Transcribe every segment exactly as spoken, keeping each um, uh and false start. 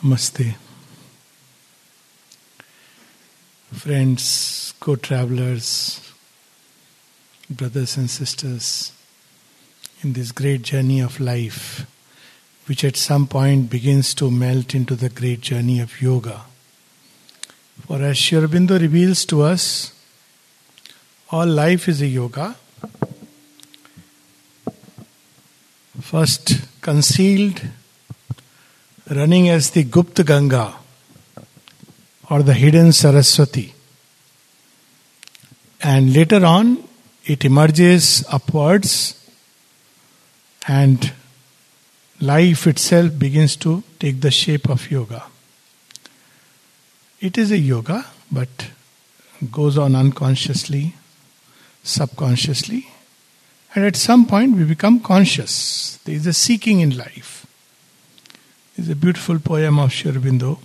Namaste. Friends, co-travelers, brothers and sisters, in this great journey of life, which at some point begins to melt into the great journey of yoga. For as Sri Aurobindo reveals to us, all life is a yoga. First concealed, running as the Gupta Ganga or the hidden Saraswati. And later on, it emerges upwards and life itself begins to take the shape of yoga. It is a yoga, but goes on unconsciously, subconsciously. And at some point we become conscious. There is a seeking in life. There is a beautiful poem of Sri Aurobindo.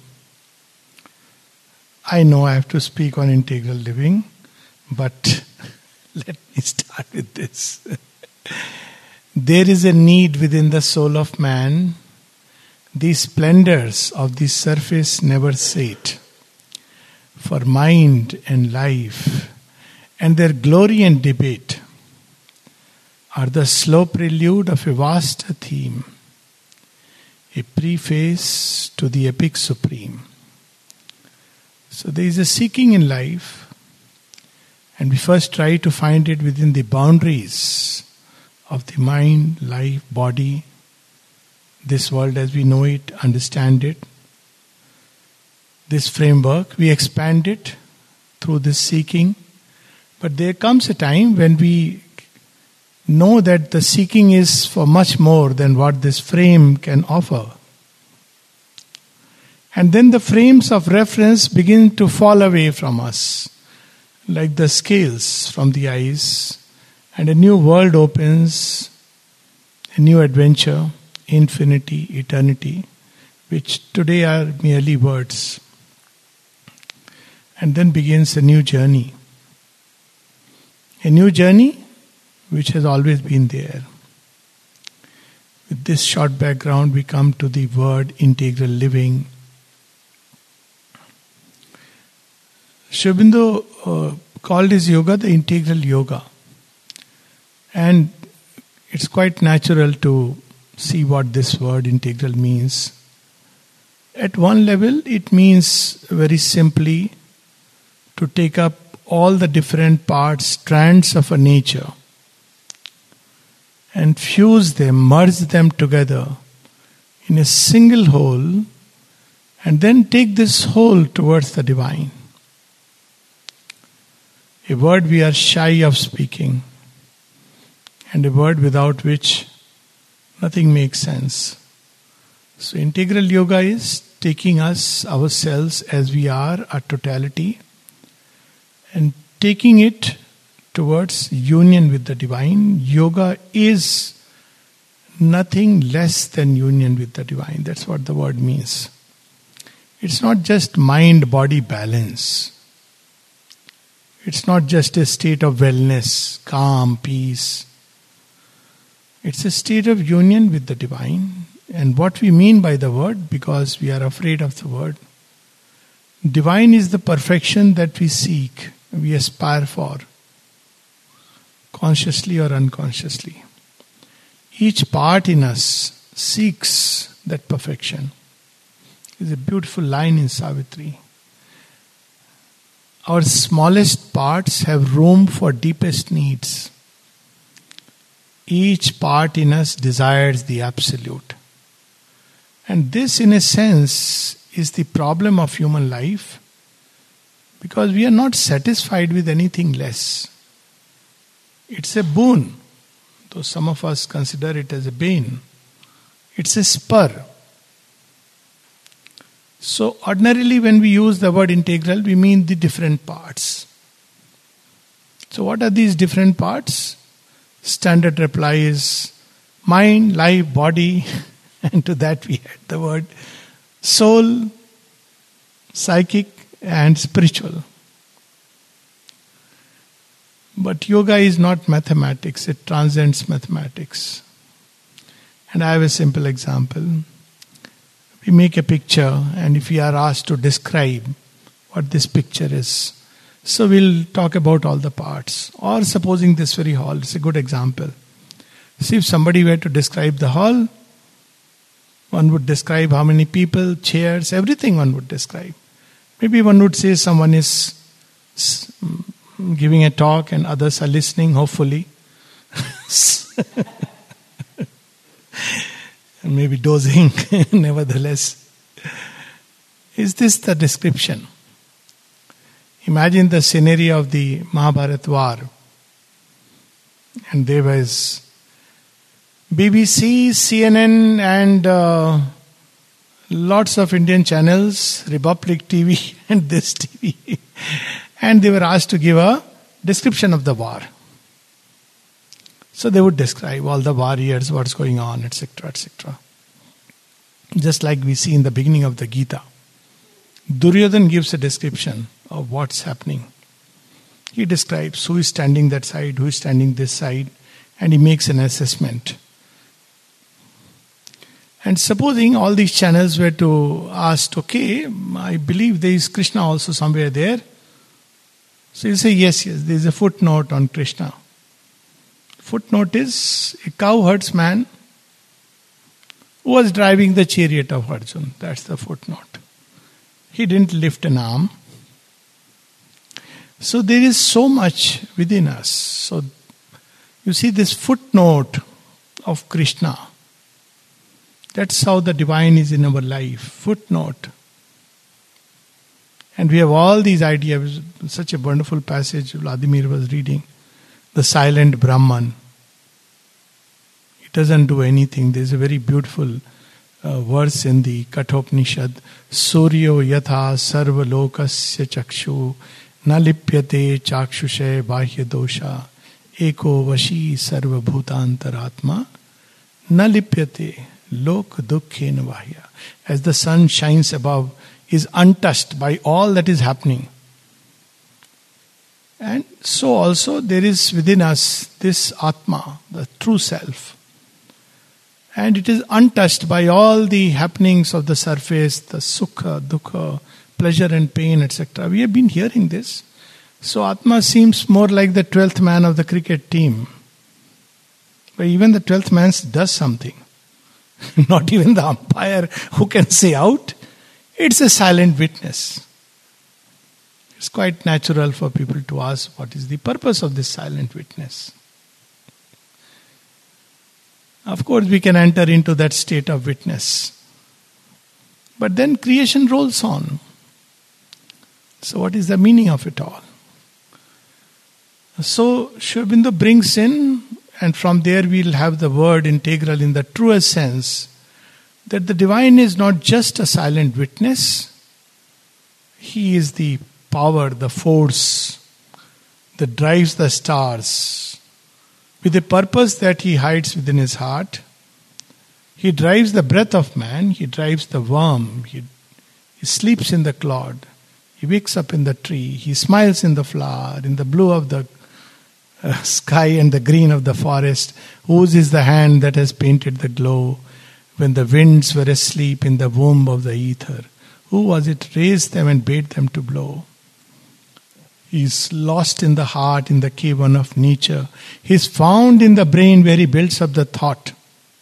I know I have to speak on integral living, but let me start with this. There is a need within the soul of man. The splendors of the surface never sate. For mind and life and their glory and debate are the slow prelude of a vast theme, a preface to the epic supreme. So there is a seeking in life, and we first try to find it within the boundaries of the mind, life, body, this world as we know it, understand it. This framework, we expand it through this seeking. But there comes a time when we know that the seeking is for much more than what this frame can offer. And then the frames of reference begin to fall away from us, like the scales from the eyes, and a new world opens, a new adventure, infinity, eternity, which today are merely words. And then begins a new journey. A new journey which has always been there. With this short background, we come to the word integral living. Sri Aurobindo uh, called his yoga the integral yoga. And it's quite natural to see what this word integral means. At one level, it means very simply to take up all the different parts, strands of a nature, and fuse them, merge them together in a single whole, and then take this whole towards the divine. A word we are shy of speaking, and a word without which nothing makes sense. So integral yoga is taking us, ourselves as we are, a totality, and taking it towards union with the divine. Yoga is nothing less than union with the divine. That's what the word means. It's not just mind-body balance. It's not just a state of wellness, calm, peace. It's a state of union with the divine. And what we mean by the word, because we are afraid of the word, divine is the perfection that we seek, we aspire for, consciously or unconsciously. Each part in us seeks that perfection. There's a beautiful line in Savitri. Our smallest parts have room for deepest needs. Each part in us desires the absolute. And this, in a sense, is the problem of human life, because we are not satisfied with anything less. It's a boon, though some of us consider it as a bane. It's a spur. So ordinarily when we use the word integral, we mean the different parts. So what are these different parts? Standard reply is mind, life, body, and to that we add the word soul, psychic, and spiritual. But yoga is not mathematics, it transcends mathematics. And I have a simple example. We make a picture, and if we are asked to describe what this picture is, so we'll talk about all the parts. Or supposing this very hall, it's a good example. See, if somebody were to describe the hall, one would describe how many people, chairs, everything one would describe. Maybe one would say someone is giving a talk and others are listening, hopefully. And maybe dozing, nevertheless. Is this the description? Imagine the scenario of the Mahabharata war. And there was B B C, C N N, and uh, lots of Indian channels, Republic T V, and this T V. And they were asked to give a description of the war. So they would describe all the warriors, what's going on, et cetera, et cetera. Just like we see in the beginning of the Gita. Duryodhan gives a description of what's happening. He describes who is standing that side, who is standing this side, and he makes an assessment. And supposing all these channels were to ask, okay, I believe there is Krishna also somewhere there. So you say, yes, yes, there is a footnote on Krishna. Footnote is a cow herdsman who was driving the chariot of Arjuna. That's the footnote. He didn't lift an arm. So there is so much within us. So you see this footnote of Krishna. That's how the divine is in our life. Footnote. And we have all these ideas. Such a wonderful passage Vladimir was reading. The silent Brahman. It doesn't do anything. There's a very beautiful uh, verse in the Kathopanishad. Suryo yatha sarva lokasya chakshu na lipyate chakshushe bahya dosha eko vashi sarva bhutantaratma na lipyate lok dukkhen vahya. As the sun shines above, is untouched by all that is happening. And so also there is within us this Atma, the true self. And it is untouched by all the happenings of the surface, the sukha, dukkha, pleasure and pain, et cetera. We have been hearing this. So Atma seems more like the twelfth man of the cricket team. But even the twelfth man does something. Not even the umpire who can say out. It's a silent witness. It's quite natural for people to ask, what is the purpose of this silent witness? Of course, we can enter into that state of witness. But then creation rolls on. So what is the meaning of it all? So Sri Aurobindo brings in, and from there we'll have the word integral in the truest sense, that the divine is not just a silent witness. He is the power, the force that drives the stars with a purpose that he hides within his heart. He drives the breath of man, he drives the worm, he, he sleeps in the clod, he wakes up in the tree, he smiles in the flower, in the blue of the uh, sky and the green of the forest. Whose is the hand that has painted the glow when the winds were asleep in the womb of the ether? Who was it raised them and bade them to blow? He is lost in the heart, in the cavern of nature. He is found in the brain where he builds up the thought.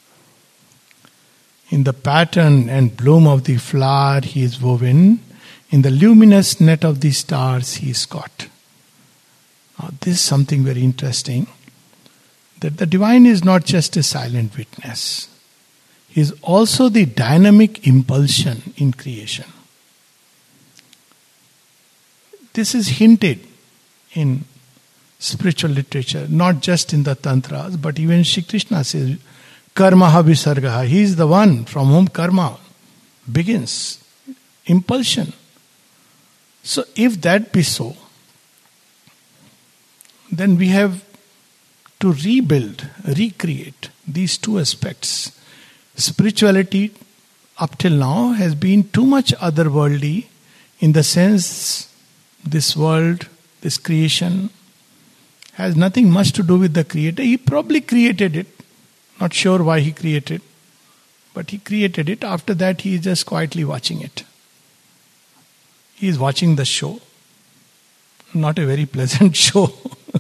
In the pattern and bloom of the flower he is woven. In the luminous net of the stars he is caught. Now this is something very interesting. That the divine is not just a silent witness. He is also the dynamic impulsion in creation. This is hinted in spiritual literature, not just in the tantras, but even Shri Krishna says, Karmaha Visargaha. He is the one from whom karma begins. Impulsion. So if that be so, then we have to rebuild, recreate these two aspects. Spirituality up till now has been too much otherworldly in the sense this world, this creation, has nothing much to do with the creator. He probably created it. Not sure why he created. But he created it. After that, he is just quietly watching it. He is watching the show. Not a very pleasant show.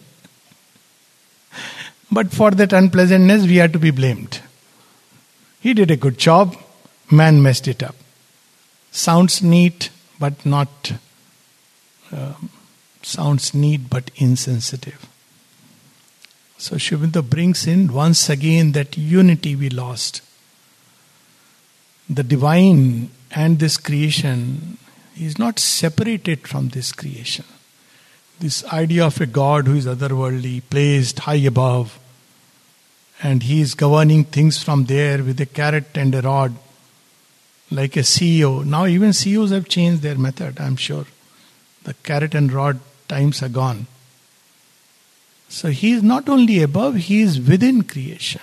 But for that unpleasantness, we are to be blamed. He did a good job. Man messed it up. Sounds neat, but not... Uh, sounds neat, but insensitive. So Sri Aurobindo brings in once again that unity we lost. The divine and this creation is not separated from this creation. This idea of a God who is otherworldly, placed high above, and he is governing things from there with a carrot and a rod, like a C E O. Now even C E Os have changed their method, I'm sure. The carrot and rod times are gone. So he is not only above, he is within creation.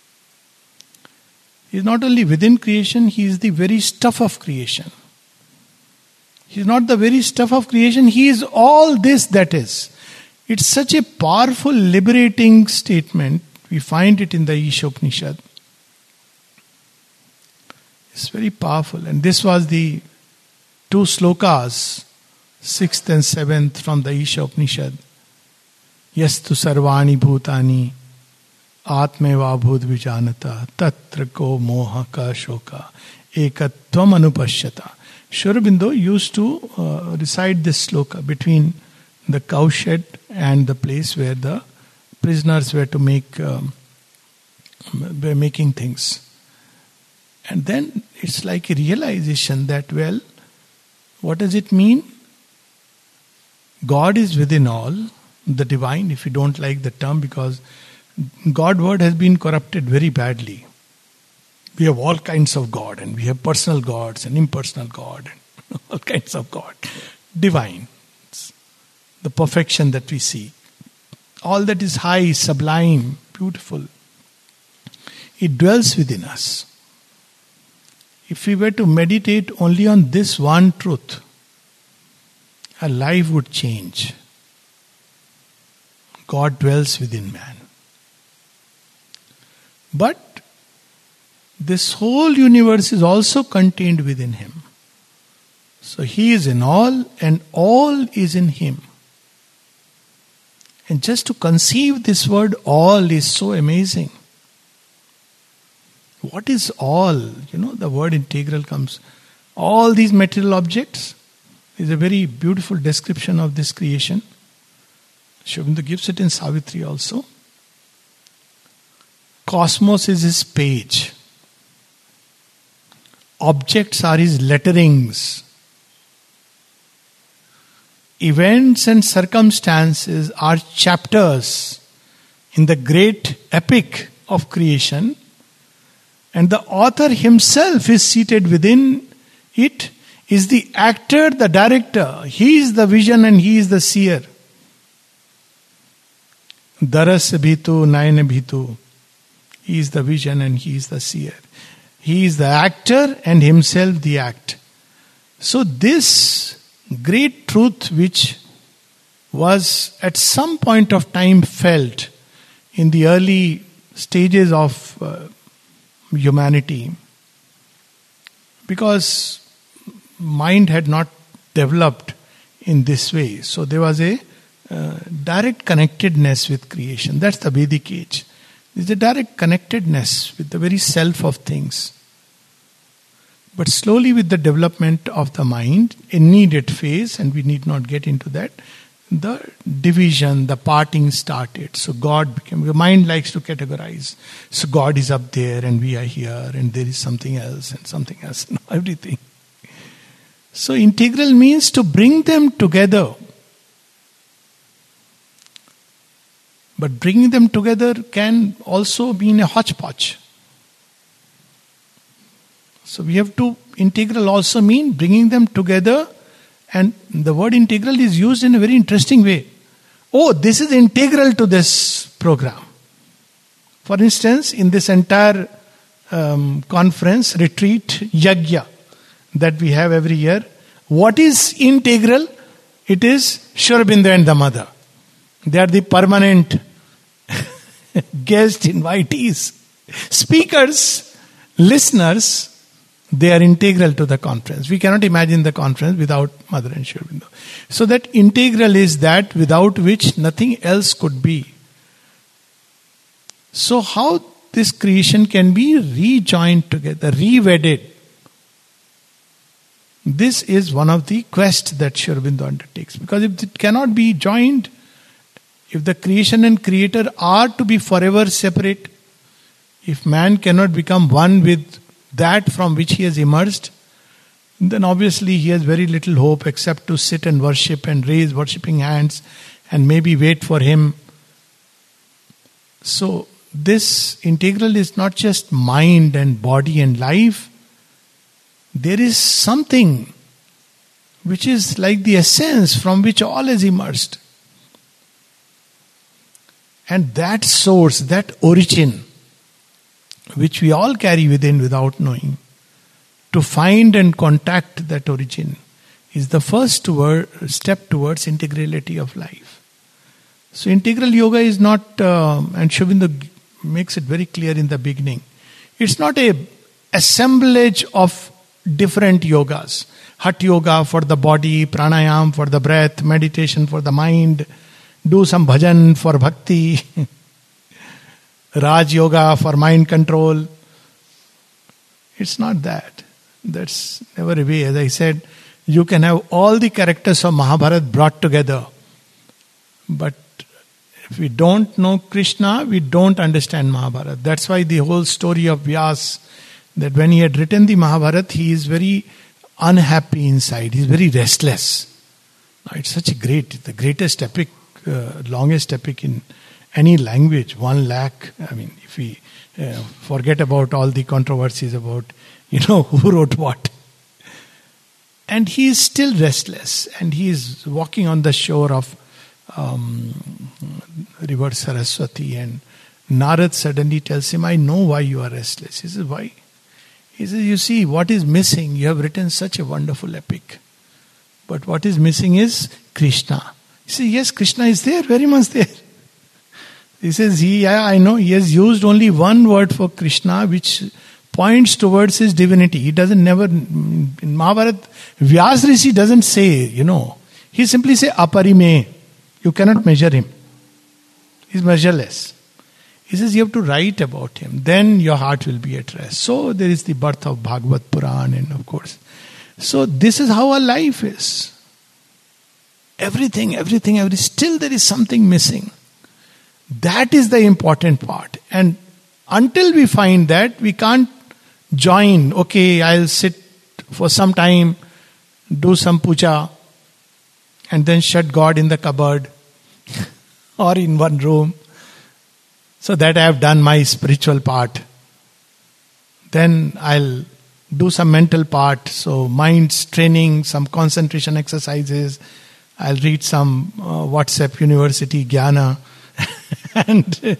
He is not only within creation, he is the very stuff of creation. He is not the very stuff of creation, he is all this that is. It's such a powerful, liberating statement. We find it in the Ishopanishad. It's very powerful. And this was the two slokas, sixth and seventh from the Ishopanishad. Yastu sarvani bhutani atmeva bhut vijanata tatra ko moha ka shoka ekatvam anupashyata. Sri Aurobindo used to uh, recite this sloka between the cowshed and the place where the prisoners were to make um, were making things. And then it's like a realization that, well, what does it mean? God is within all, the divine, if you don't like the term, because God word has been corrupted very badly. We have all kinds of God, and we have personal gods and impersonal God, and all kinds of God. Divine, it's the perfection that we see. All that is high, sublime, beautiful, it dwells within us. If we were to meditate only on this one truth, our life would change. God dwells within man. But this whole universe is also contained within him. So he is in all and all is in him. And just to conceive this word all is so amazing. What is all? You know, the word integral comes. All these material objects is a very beautiful description of this creation. Sri Aurobindo gives it in Savitri also. Cosmos is his page. Objects are his letterings. Events and circumstances are chapters in the great epic of creation, and the author himself is seated within it, is the actor, the director. He is the vision and he is the seer. Daras bhitu, nayan bhitu. He is the vision and he is the seer. He is the actor and himself the act. So this great truth which was at some point of time felt in the early stages of uh, humanity, because mind had not developed in this way. So there was a uh, direct connectedness with creation. That's the Vedic age. There's a direct connectedness with the very self of things. But slowly with the development of the mind, a needed phase, and we need not get into that, the division, the parting started. So God became, the mind likes to categorize. So God is up there and we are here and there is something else and something else and everything. So integral means to bring them together. But bringing them together can also mean a hodgepodge. So we have to, integral also mean bringing them together, and the word integral is used in a very interesting way. Oh, this is integral to this program. For instance, in this entire um, conference, retreat, yajna that we have every year, what is integral? It is Sri Aurobindo and the mother. They are the permanent guest invitees, speakers, listeners, they are integral to the conference. We cannot imagine the conference without Mother and Sri Aurobindo. So that integral is that without which nothing else could be. So how this creation can be rejoined together, re-wedded? This is one of the quests that Sri Aurobindo undertakes. Because if it cannot be joined, if the creation and creator are to be forever separate, if man cannot become one with that from which he has emerged, then obviously he has very little hope except to sit and worship and raise worshipping hands and maybe wait for him. So this integral is not just mind and body and life. There is something which is like the essence from which all is emerged. And that source, that origin, which we all carry within without knowing, to find and contact that origin is the first toward, step towards integrality of life. So integral yoga is not, uh, and Sri Aurobindo makes it very clear in the beginning, it's not a assemblage of different yogas. Hatha yoga for the body, pranayam for the breath, meditation for the mind, do some bhajan for bhakti, Raj yoga for mind control. It's not that. That's never a way. As I said, you can have all the characters of Mahabharata brought together. But if we don't know Krishna, we don't understand Mahabharata. That's why the whole story of Vyas, that when he had written the Mahabharata, he is very unhappy inside. He's very restless. Now, it's such a great, the greatest epic, uh, longest epic in any language, one lakh. I mean, if we uh, forget about all the controversies about, you know, who wrote what. And he is still restless. And he is walking on the shore of um, river Saraswati. And Narad suddenly tells him, I know why you are restless. He says, why? He says, you see, what is missing? You have written such a wonderful epic. But what is missing is Krishna. He says, yes, Krishna is there, very much there. He says, he, yeah, I know, he has used only one word for Krishna, which points towards his divinity. He doesn't never, in Mahabharata, Vyas Rishi doesn't say, you know, he simply say, aparime. You cannot measure him. He's measureless. He says, you have to write about him. Then your heart will be at rest. So there is the birth of Bhagavad Puran, and of course. So this is how our life is. Everything, everything, everything. Still there is something missing. That is the important part. And until we find that, we can't join. Okay, I'll sit for some time, do some puja, and then shut God in the cupboard or in one room. So that I have done my spiritual part. Then I'll do some mental part. So mind's training, some concentration exercises. I'll read some uh, WhatsApp University Jnana. And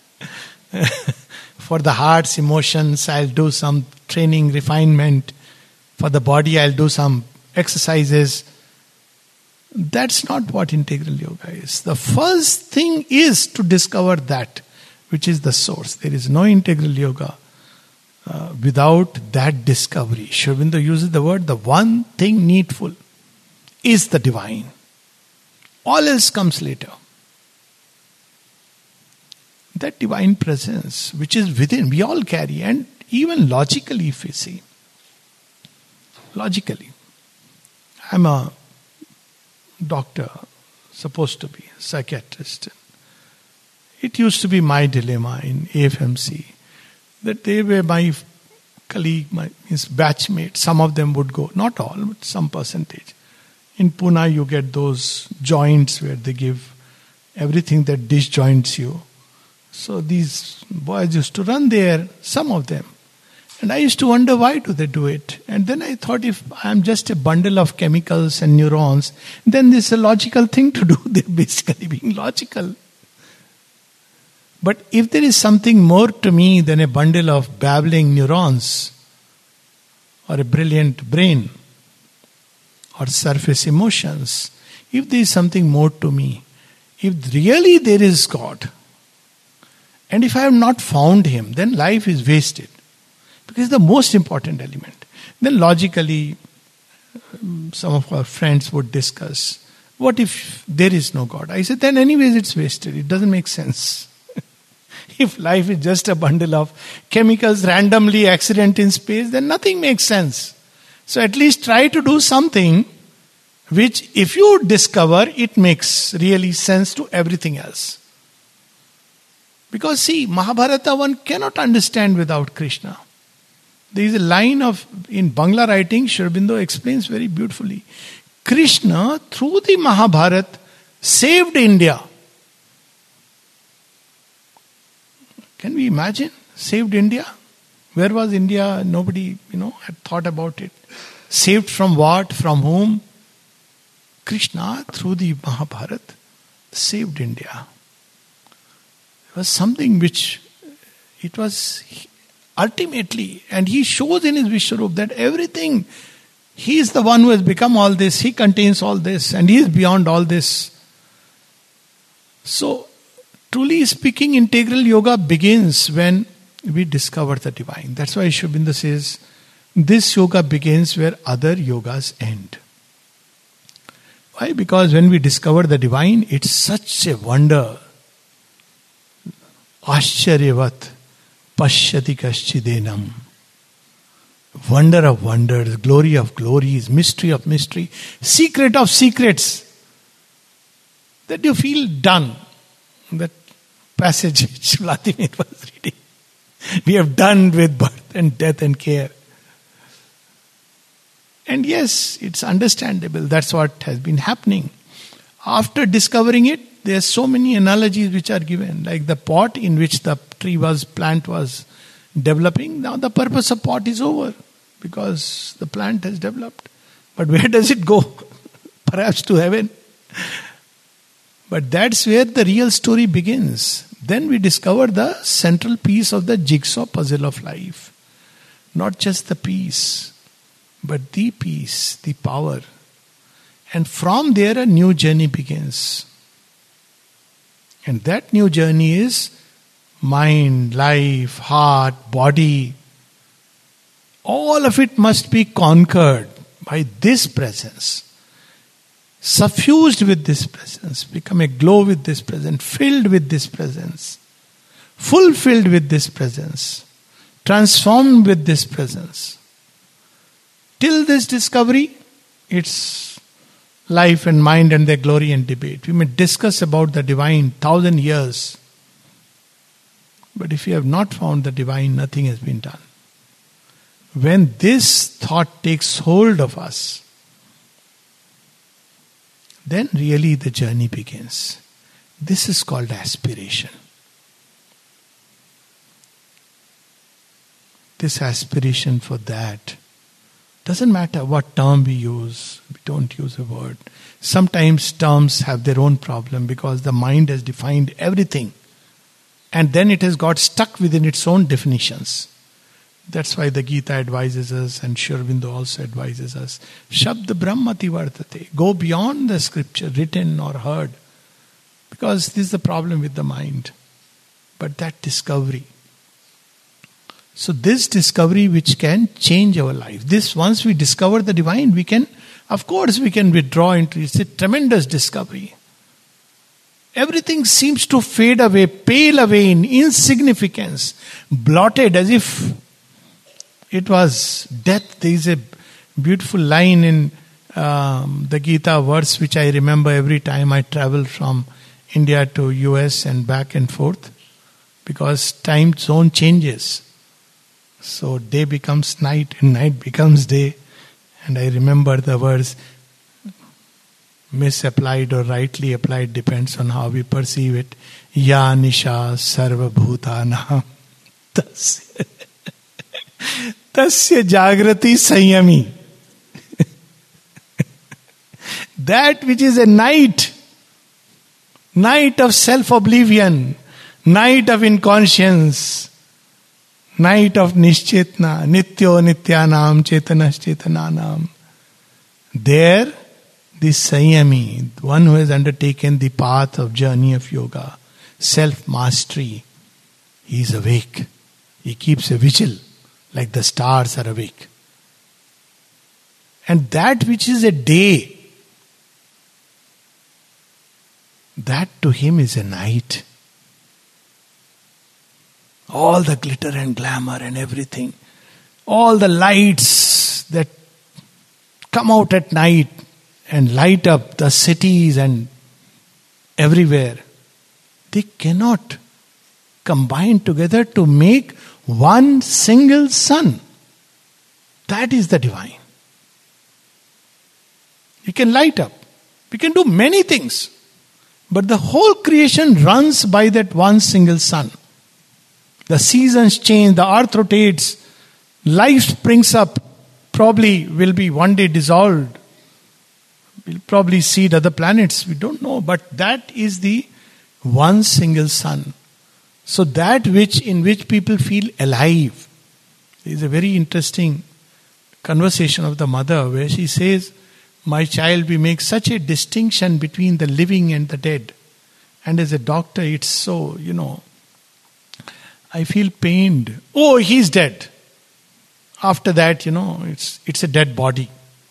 for the heart's emotions, I'll do some training, refinement. For the body, I'll do some exercises. That's not what integral yoga is. The first thing is to discover that, which is the source. There is no integral yoga uh, without that discovery. Sri Aurobindo uses the word, the one thing needful is the divine. All else comes later. That divine presence which is within, we all carry, and even logically if we see. Logically. I'm a doctor, supposed to be, a psychiatrist. It used to be my dilemma in A F M C that they were my colleague, my his batchmate. Some of them would go, not all, but some percentage. In Pune, you get those joints where they give everything that disjoints you. So these boys used to run there, some of them. And I used to wonder, why do they do it? And then I thought, if I'm just a bundle of chemicals and neurons, then this is a logical thing to do. They're basically being logical. But if there is something more to me than a bundle of babbling neurons, or a brilliant brain, or surface emotions, if there is something more to me, if really there is God, and if I have not found Him, then life is wasted. Because it's the most important element. Then logically, some of our friends would discuss, what if there is no God? I said, then anyways it's wasted. It doesn't make sense. If life is just a bundle of chemicals randomly accident in space, then nothing makes sense. So at least try to do something which, if you discover, it makes really sense to everything else. Because see, Mahabharata one cannot understand without Krishna. There is a line of, in Bangla writing, Sri Aurobindo explains very beautifully. Krishna, through the Mahabharata, saved India. Can we imagine? Saved India? Where was India? Nobody, you know, had thought about it. Saved from what? From whom? Krishna, through the Mahabharata, saved India. It was something which, it was ultimately, and he shows in his Vishwarup that everything, he is the one who has become all this, he contains all this, and he is beyond all this. So, truly speaking, integral yoga begins when we discover the divine. That's why Sri Aurobindo says, this yoga begins where other yogas end. Why? Because when we discover the divine, it's such a wonder. Ashcharyavat pashyati kaschidenam. Wonder of wonders, glory of glories, mystery of mystery, secret of secrets. That you feel done. That passage which Vladimir was reading. We have done with birth and death and care. And yes, it's understandable. That's what has been happening. After discovering it, there are so many analogies which are given. Like the pot in which the tree was, plant was developing. Now the purpose of pot is over because the plant has developed. But where does it go? Perhaps to heaven. But that's where the real story begins. Then we discover the central piece of the jigsaw puzzle of life. Not just the piece, but the peace, the power. And from there a new journey begins. And that new journey is mind, life, heart, body. All of it must be conquered by this presence. Suffused with this presence, become a glow with this presence, filled with this presence, fulfilled with this presence, transformed with this presence. Till this discovery, it's life and mind and their glory and debate. We may discuss about the divine thousand years. But if you have not found the divine, nothing has been done. When this thought takes hold of us, then really the journey begins. This is called aspiration. This aspiration for that. Doesn't matter what term we use, we don't use a word. Sometimes terms have their own problem because the mind has defined everything. And then it has got stuck within its own definitions. That's why the Gita advises us, and Sri Aurobindo also advises us. Shabda Brahmati Vartate. Go beyond the scripture, written or heard. Because this is the problem with the mind. But that discovery. So this discovery which can change our life. This, once we discover the divine, we can, of course we can withdraw into it. It's a tremendous discovery. Everything seems to fade away, pale away in insignificance, blotted as if it was death. There is a beautiful line in um, the Gita verse which I remember every time I travel from India to U S and back and forth, because time zone changes. So day becomes night and night becomes day. And I remember the verse, misapplied or rightly applied depends on how we perceive it. Ya nisha sarva bhutanam tasya tasya jagrati sanyami. That which is a night, night of self-oblivion, night of inconscience, night of nischetna, nityo nityanam, chetanas chetananam. There, this Sanyami, one who has undertaken the path of journey of yoga, self-mastery, he is awake. He keeps a vigil, like the stars are awake. And that which is a day, that to him is a night. All the glitter and glamour and everything, all the lights that come out at night and light up the cities and everywhere, they cannot combine together to make one single sun. That is the divine. We can light up. We can do many things. But the whole creation runs by that one single sun. The seasons change, the earth rotates, life springs up, probably will be one day dissolved. We'll probably seed other planets, we don't know. But that is the one single sun. So that which in which people feel alive. There is a very interesting conversation of the mother where she says, my child, we make such a distinction between the living and the dead. And as a doctor, it's so, you know, I feel pained. Oh, he's dead. After that, you know, it's it's a dead body.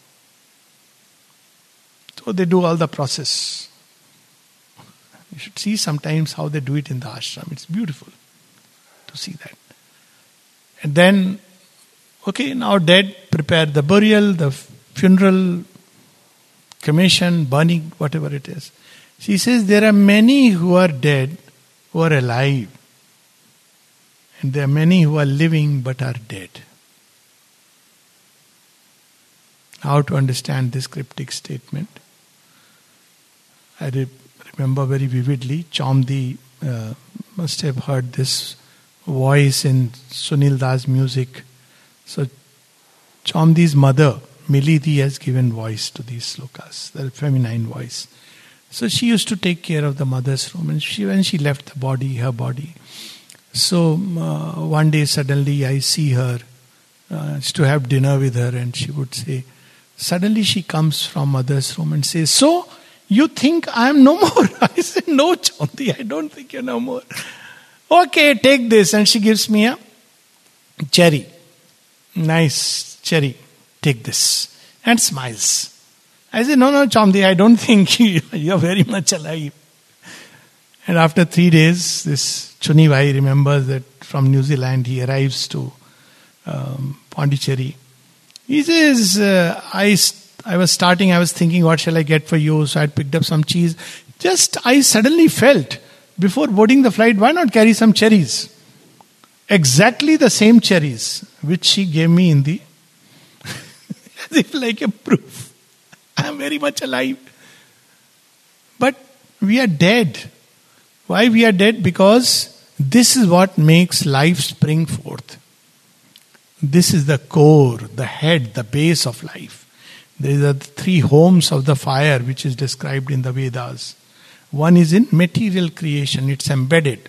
So they do all the process. You should see sometimes how they do it in the ashram. It's beautiful to see that. And then, okay, now dead, prepare the burial, the funeral, cremation, burning, whatever it is. She says there are many who are dead, who are alive. And there are many who are living but are dead. How to understand this cryptic statement? I re- remember very vividly, Chaumdi uh, must have heard this voice in Sunil Das' music. So Chaumdi's mother, Milidi, has given voice to these slokas, the feminine voice. So she used to take care of the mother's room, and she, when she left the body, her body. So uh, one day suddenly I see her, uh, to have dinner with her, and she would say, suddenly she comes from mother's room and says, so you think I am no more? I said, no, Chaumdi, I don't think you're no more. Okay, take this. And she gives me a cherry. Nice cherry. Take this. And smiles. I said, no, no, Chaumdi, I don't think you're very much alive. And after three days, this Chuni Bhai remembers that from New Zealand he arrives to um, Pondicherry. He says, uh, I, I was starting, I was thinking, what shall I get for you? So I picked up some cheese. Just, I suddenly felt, before boarding the flight, why not carry some cherries? Exactly the same cherries, which she gave me in the, as if like a proof. I am very much alive. But we are dead. Why we are dead? Because this is what makes life spring forth. This is the core, the head, the base of life. There are the three homes of the fire which is described in the Vedas. One is in material creation, it's embedded.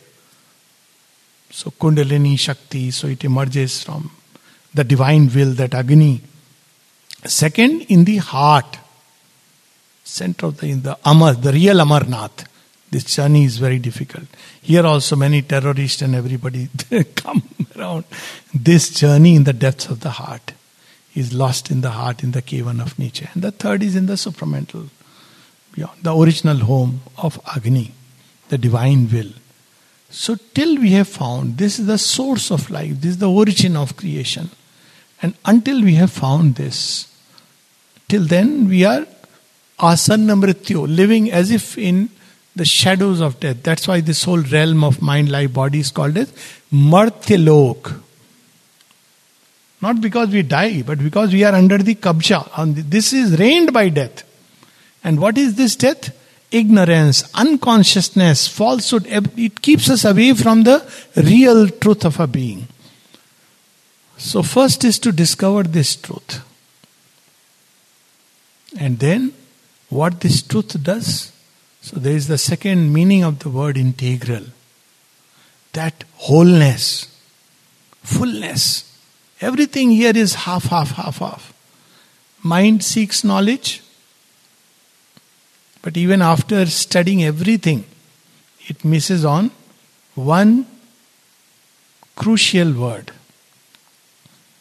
So Kundalini Shakti, so it emerges from the divine will, that Agni. Second, in the heart, center of the, in the Amar, the real Amarnath. This journey is very difficult. Here also many terrorists and everybody come around. This journey in the depths of the heart is lost in the heart, in the cavern of nature. And the third is in the supramental, beyond, the original home of Agni, the divine will. So till we have found, this is the source of life, this is the origin of creation. And until we have found this, till then we are asanna mrityu, living as if in the shadows of death. That's why this whole realm of mind, life, body is called as Martyalok. Not because we die, but because we are under the kabja. This is reigned by death. And what is this death? Ignorance, unconsciousness, falsehood. It keeps us away from the real truth of our being. So first is to discover this truth. And then what this truth does. So there is the second meaning of the word integral. That wholeness, fullness. Everything here is half, half, half, half. Mind seeks knowledge. But even after studying everything, it misses on one crucial word.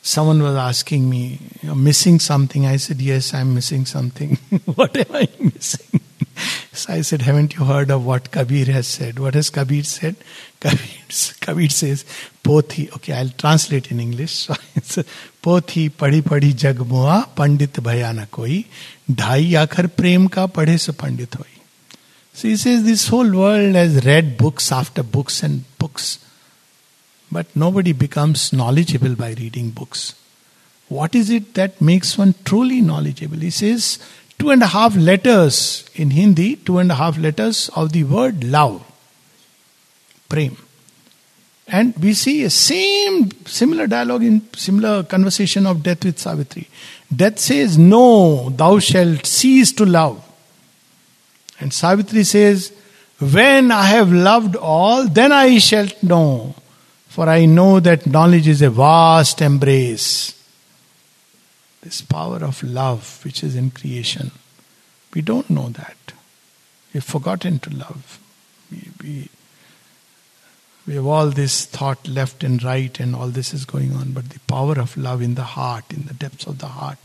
Someone was asking me, you're missing something. I said, yes, I'm missing something. What am I missing? So I said, haven't you heard of what Kabir has said? What has Kabir said? Kabir, Kabir says, Pothi, okay, I'll translate in English. So it's Pothi padhi padhi jag moa, pandit bhaya na koi, dhai akhar prem ka padhe se pandit hoi. So he says, this whole world has read books after books and books. But nobody becomes knowledgeable by reading books. What is it that makes one truly knowledgeable? He says, two and a half letters in Hindi, two and a half letters of the word love. Prem. And we see a same, similar dialogue in similar conversation of death with Savitri. Death says, no, thou shalt cease to love. And Savitri says, when I have loved all, then I shall know. For I know that knowledge is a vast embrace. This power of love which is in creation. We don't know that. We've forgotten to love. We, we, we have all this thought left and right and all this is going on. But the power of love in the heart, in the depths of the heart,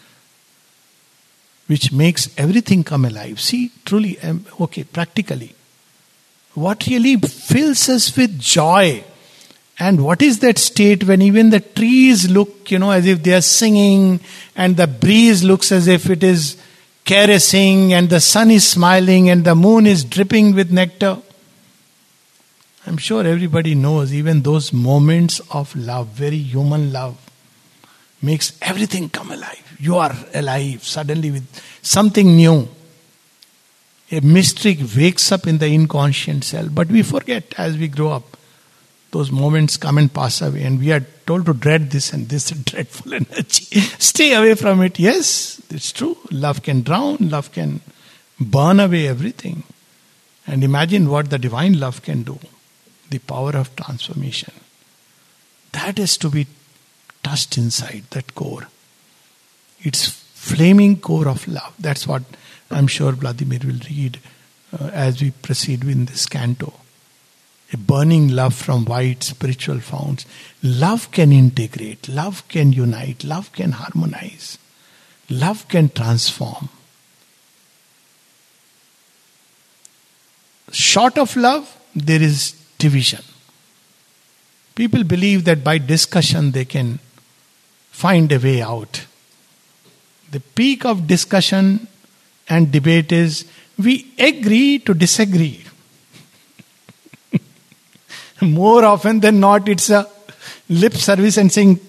which makes everything come alive. See, truly, um, okay, practically. What really fills us with joy? And what is that state when even the trees look, you know, as if they are singing, and the breeze looks as if it is caressing, and the sun is smiling, and the moon is dripping with nectar? I'm sure everybody knows even those moments of love, very human love, makes everything come alive. You are alive suddenly with something new. A mystery wakes up in the inconscient self, but we forget as we grow up. Those moments come and pass away, and we are told to dread this and this dreadful energy. Stay away from it. Yes, it's true. Love can drown, love can burn away everything. And imagine what the divine love can do. The power of transformation. That is to be touched inside, that core. It's flaming core of love. That's what I'm sure Vladimir will read uh, as we proceed in this canto. A burning love from white spiritual founts. Love can integrate, love can unite, love can harmonize, love can transform. Short of love, there is division. People believe that by discussion they can find a way out. The peak of discussion and debate is we agree to disagree. More often than not, it's a lip service and saying,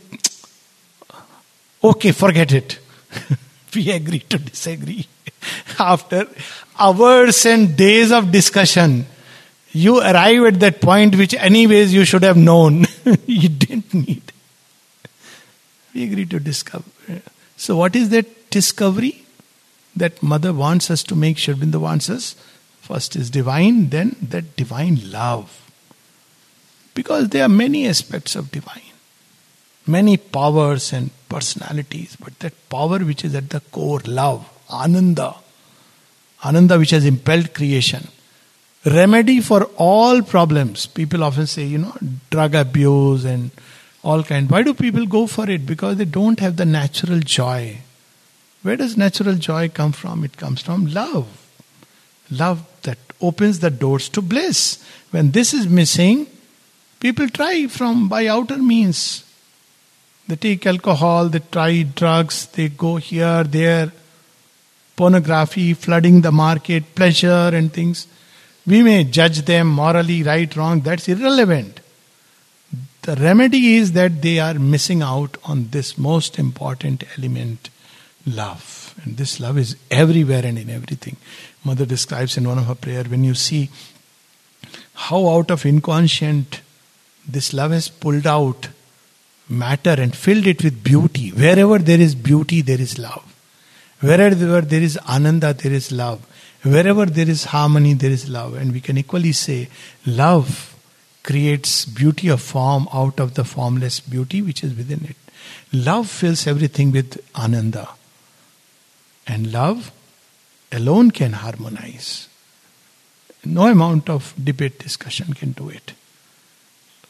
okay, forget it. We agree to disagree. After hours and days of discussion, you arrive at that point which anyways you should have known. You didn't need. We agree to discover. So what is that discovery that Mother wants us to make? Sri Aurobindo wants us. First is divine, then that divine love. Because there are many aspects of divine, many powers and personalities, but that power which is at the core, love, Ananda, Ananda which has impelled creation, remedy for all problems. People often say, you know, drug abuse and all kind. Why do people go for it? Because they don't have the natural joy. Where does natural joy come from? It comes from love. Love that opens the doors to bliss. When this is missing, people try from by outer means. They take alcohol, they try drugs, they go here, there, pornography, flooding the market, pleasure and things. We may judge them morally, right, wrong, that's irrelevant. The remedy is that they are missing out on this most important element, love. And this love is everywhere and in everything. Mother describes in one of her prayers, when you see how out of inconscient this love has pulled out matter and filled it with beauty. Wherever there is beauty, there is love. Wherever there is Ananda, there is love. Wherever there is harmony, there is love. And we can equally say, love creates beauty of form out of the formless beauty which is within it. Love fills everything with Ananda. And love alone can harmonize. No amount of debate, discussion can do it.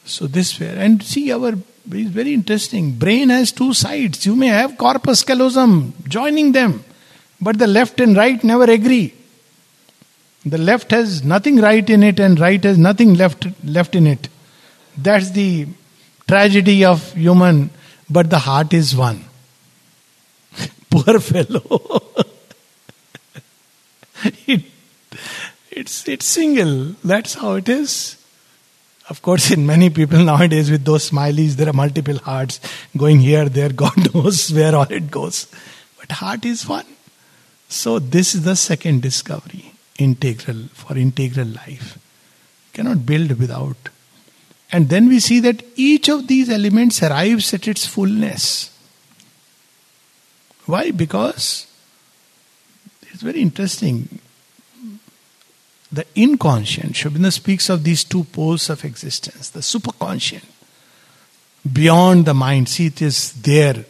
So this way, and see our, it's very interesting. Brain has two sides. You may have corpus callosum joining them, but the left and right never agree. The left has nothing right in it and right has nothing left left in it. That's the tragedy of human, but the heart is one. Poor fellow. it, it's, it's single. That's how it is. Of course, in many people nowadays with those smileys, there are multiple hearts going here, there. God knows where all it goes. But heart is one. So this is the second discovery. Integral, for integral life. Cannot build without. And then we see that each of these elements arrives at its fullness. Why? Because it's very interesting. The inconscient, Sri Aurobindo speaks of these two poles of existence. The superconscient, beyond the mind. See, it is there.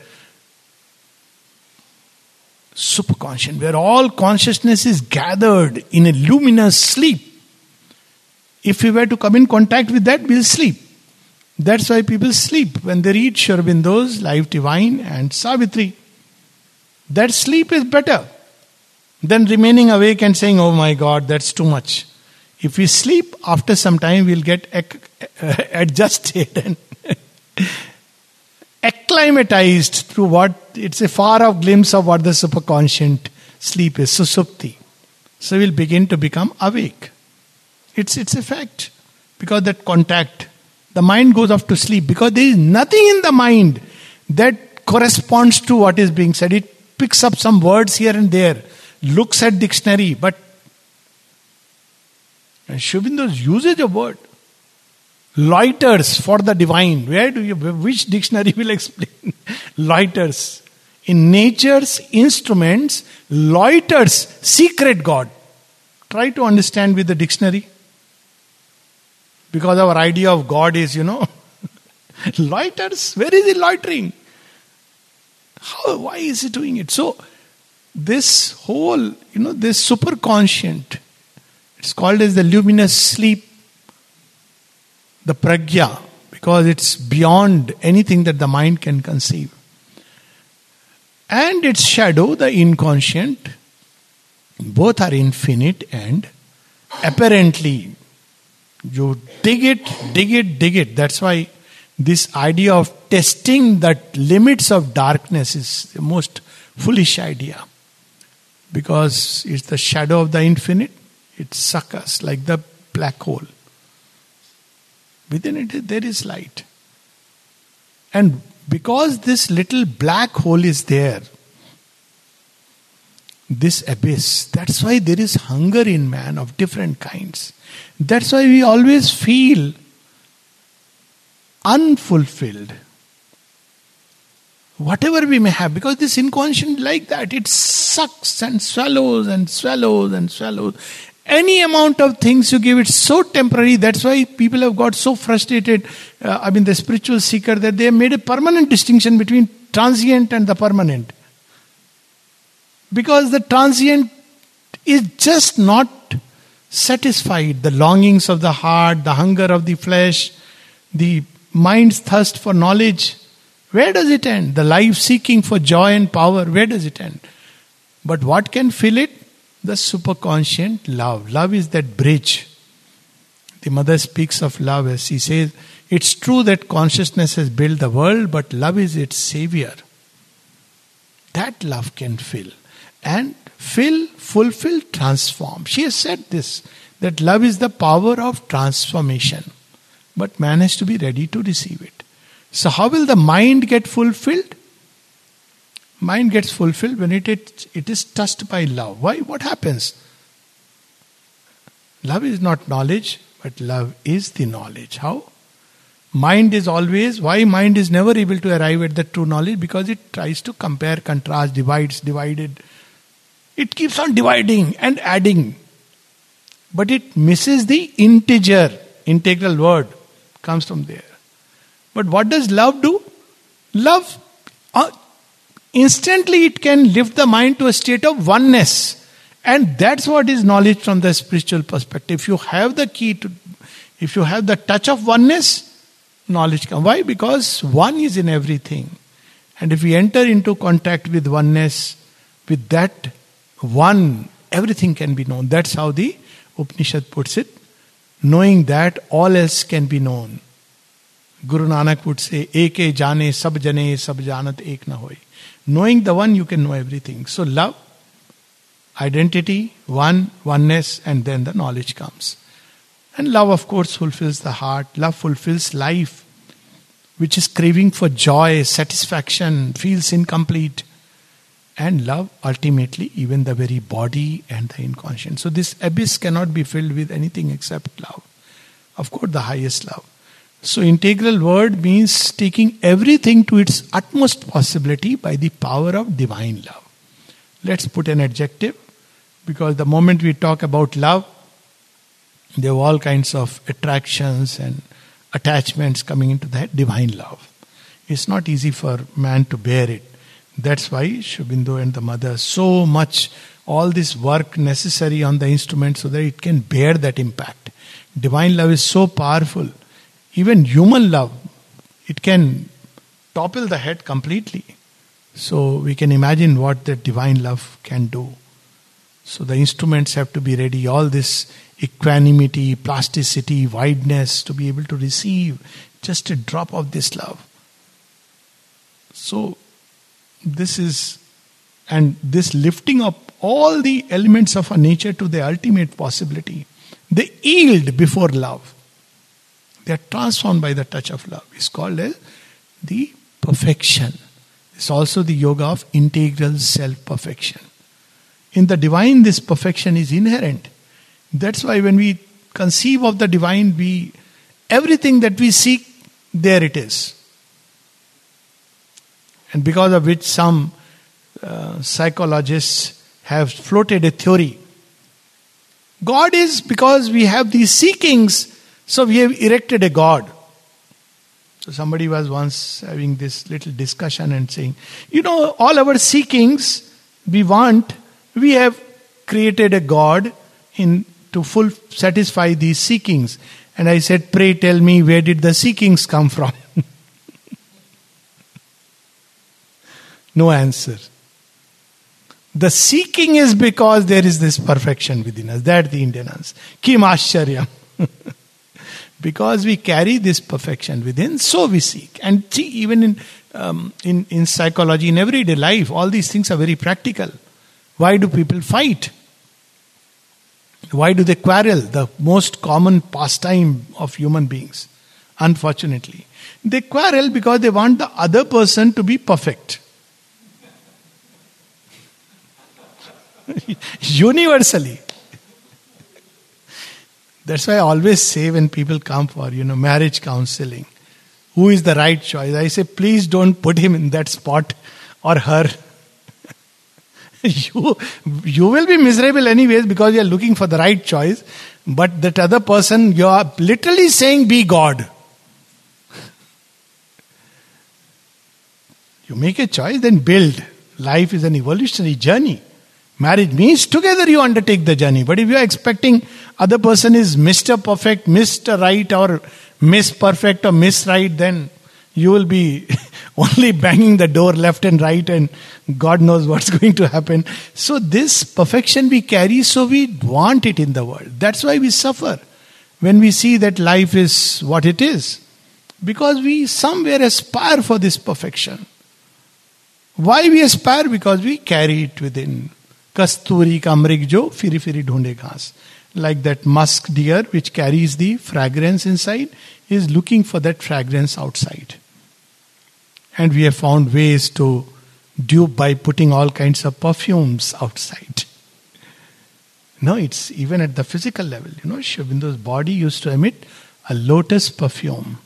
Superconscient, where all consciousness is gathered in a luminous sleep. If we were to come in contact with that, we'll sleep. That's why people sleep when they read Sri Aurobindo's Life Divine and Savitri. That sleep is better than remaining awake and saying, oh my God, that's too much. If we sleep, after some time we'll get adjusted and acclimatized to what, it's a far off glimpse of what the superconscient sleep is, susupti. So we'll begin to become awake. It's, it's a fact. Because that contact, the mind goes off to sleep because there is nothing in the mind that corresponds to what is being said. It picks up some words here and there, looks at dictionary, but Sri Aurobindo's usage of word, loiters for the divine. Where do you, which dictionary will explain? Loiters. In nature's instruments, loiters, secret God. Try to understand with the dictionary. Because our idea of God is, you know, loiters. Where is he loitering? How, why is he doing it? So, this whole, you know, this superconscient, it's called as the luminous sleep, the pragya, because it's beyond anything that the mind can conceive. And its shadow, the inconscient, both are infinite and apparently, you dig it, dig it, dig it. That's why this idea of testing the limits of darkness is the most foolish idea. Because it's the shadow of the infinite, it suckers like the black hole. Within it, there is light. And because this little black hole is there, this abyss, that's why there is hunger in man of different kinds. That's why we always feel unfulfilled. Whatever we may have, because this inconscient like that, it sucks and swallows and swallows and swallows. Any amount of things you give, it's so temporary. That's why people have got so frustrated. Uh, I mean, the spiritual seeker, that they have made a permanent distinction between transient and the permanent. Because the transient is just not satisfied. The longings of the heart, the hunger of the flesh, the mind's thirst for knowledge. Where does it end? The life seeking for joy and power, where does it end? But what can fill it? The superconscient love. Love is that bridge. The mother speaks of love as she says, it's true that consciousness has built the world, but love is its savior. That love can fill. And fill, fulfill, transform. She has said this, that love is the power of transformation. But man has to be ready to receive it. So how will the mind get fulfilled? Mind gets fulfilled when it, it, it is touched by love. Why? What happens? Love is not knowledge, but love is the knowledge. How? Mind is always, why mind is never able to arrive at the true knowledge? Because it tries to compare, contrast, divides, divided. It keeps on dividing and adding. But it misses the integer. Integral word comes from there. But what does love do? Love, uh, instantly it can lift the mind to a state of oneness. And that's what is knowledge from the spiritual perspective. If you have the key to, if you have the touch of oneness, knowledge comes. Why? Because one is in everything. And if we enter into contact with oneness, with that one, everything can be known. That's how the Upanishad puts it. Knowing that, all else can be known. Guru Nanak would say, Eke jane sab jane sab janat ek na hoy. Knowing the one, you can know everything. So love, identity, one, oneness, and then the knowledge comes. And love, of course, fulfills the heart. Love fulfills life, which is craving for joy, satisfaction, feels incomplete. And love, ultimately, even the very body and the inconscient. So this abyss cannot be filled with anything except love. Of course, the highest love. So integral word means taking everything to its utmost possibility by the power of divine love. Let's put an adjective, because the moment we talk about love, there are all kinds of attractions and attachments coming into that divine love. It's not easy for man to bear it. That's why Sri Aurobindo and the mother, so much, all this work necessary on the instrument so that it can bear that impact. Divine love is so powerful. Even human love, it can topple the head completely. So we can imagine what the divine love can do. So the instruments have to be ready. All this equanimity, plasticity, wideness to be able to receive just a drop of this love. So this is, and this lifting up all the elements of our nature to the ultimate possibility. They yield before love. They are transformed by the touch of love. It's called as the perfection. It's also the yoga of integral self-perfection. In the divine, this perfection is inherent. That's why when we conceive of the divine, we everything that we seek, there it is. And because of which some uh, psychologists have floated a theory. God is because we have these seekings, so we have erected a God. So somebody was once having this little discussion and saying, you know, all our seekings we want, we have created a God in to full satisfy these seekings. And I said, pray tell me, where did the seekings come from? No answer. The seeking is because there is this perfection within us. That's the Indian answer. Kim Ashcharyam. Because we carry this perfection within, so we seek. And see, even in, um, in in psychology, in everyday life, all these things are very practical. Why do people fight? Why do they quarrel? The most common pastime of human beings, unfortunately. They quarrel because they want the other person to be perfect. Universally. That's why I always say when people come for, you know, marriage counseling, who is the right choice? I say, please don't put him in that spot or her. you, you will be miserable anyways because you are looking for the right choice. But that other person, you are literally saying, be God. You make a choice, then build. Life is an evolutionary journey. Marriage means together you undertake the journey. But if you are expecting other person is Mister Perfect, Mister Right or Miss Perfect or Miss Right, then you will be only banging the door left and right and God knows what's going to happen. So this perfection we carry, so we want it in the world. That's why we suffer when we see that life is what it is. Because we somewhere aspire for this perfection. Why we aspire? Because we carry it within. Kasturi ka mrig jo firi firi dhunde ghas. Like that musk deer which carries the fragrance inside is looking for that fragrance outside. And we have found ways to dupe by putting all kinds of perfumes outside. No, it's even at the physical level. You know, Sri Aurobindo's body used to emit a lotus perfume.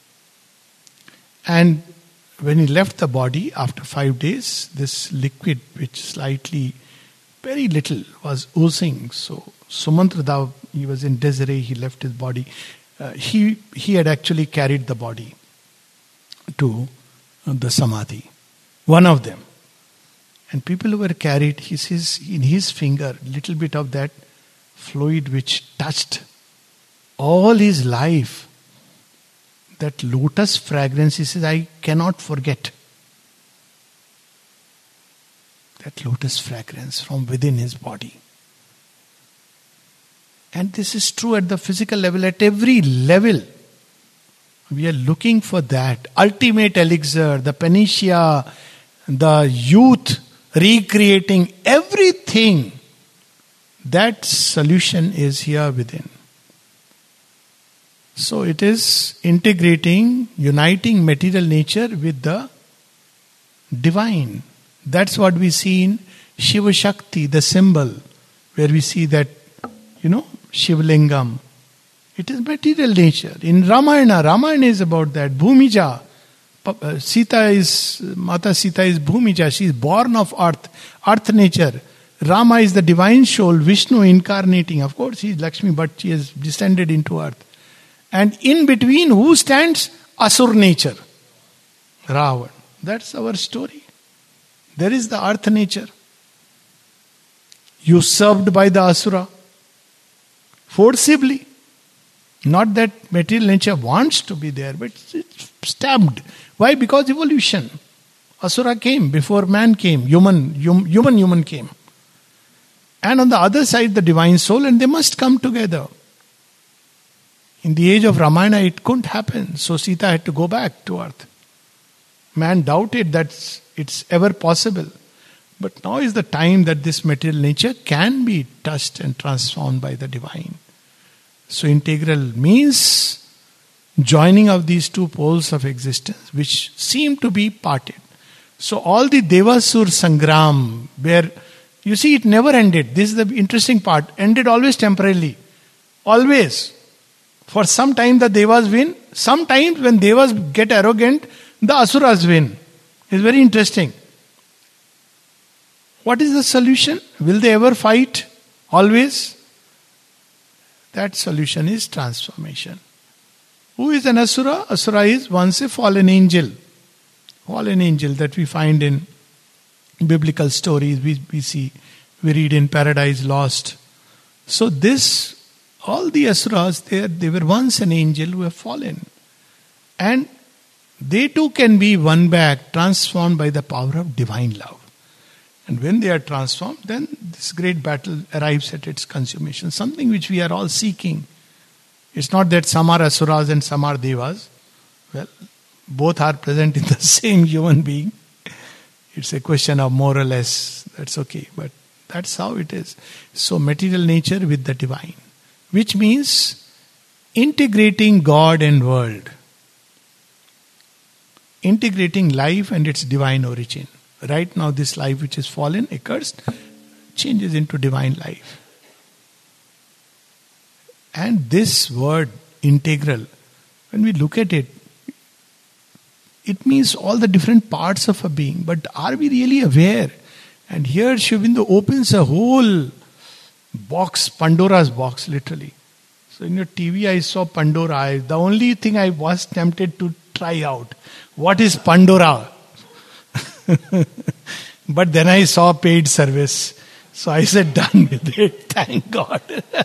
And when he left the body after five days, this liquid which slightly very little was oozing. So Sumantra Da, he was in Desiree, he left his body. Uh, he he had actually carried the body to the Samadhi. One of them. And people who were carried, he says in his finger, little bit of that fluid which touched all his life. that lotus fragrance, he says, I cannot forget. That lotus fragrance from within his body. And this is true at the physical level, at every level. We are looking for that ultimate elixir, the panacea, the youth, recreating everything. That solution is here within. So it is integrating, uniting material nature with the divine. That's what we see in Shiva Shakti, the symbol, where we see that, you know, Shivlingam. It is material nature. In Ramayana, Ramayana is about that. Bhumija. Sita is, Mata Sita is Bhumija. She is born of earth, earth nature. Rama is the divine soul, Vishnu incarnating. Of course, he is Lakshmi, but she has descended into earth. And in between, who stands? Asur nature. Ravan. That's our story. There is the earth nature. Usurped by the Asura. Forcibly. Not that material nature wants to be there, but it's stabbed. Why? Because evolution. Asura came before man came. Human, hum, human, human came. And on the other side, the divine soul, and they must come together. In the age of Ramayana, it couldn't happen. So Sita had to go back to earth. Man doubted that it's ever possible. But now is the time that this material nature can be touched and transformed by the divine. So integral means joining of these two poles of existence, which seem to be parted. So all the Devasur Sangram, where you see it never ended. This is the interesting part. Ended always temporarily. Always. For some time the Devas win. Sometimes when Devas get arrogant, the Asuras win. It's very interesting. What is the solution? Will they ever fight? Always? That solution is transformation. Who is an Asura? Asura is once a fallen angel. Fallen angel that we find in biblical stories. We, we see, we read in Paradise Lost. So this, all the Asuras, they, they were once an angel who have fallen. And they too can be won back, transformed by the power of divine love. And when they are transformed, then this great battle arrives at its consummation. Something which we are all seeking. It's not that some are Asuras and some are Devas. Well, both are present in the same human being. It's a question of more or less. That's okay. But that's how it is. So material nature with the divine. Which means integrating God and world. Integrating life and its divine origin. Right now this life which is fallen, accursed, changes into divine life. And this word, integral, when we look at it, it means all the different parts of a being. But are we really aware? And here Sri Aurobindo opens a whole box, Pandora's box, literally. So in your T V I saw Pandora. The only thing I was tempted to try out. What is Pandora? But then I saw paid service. So I said, done with it. Thank God.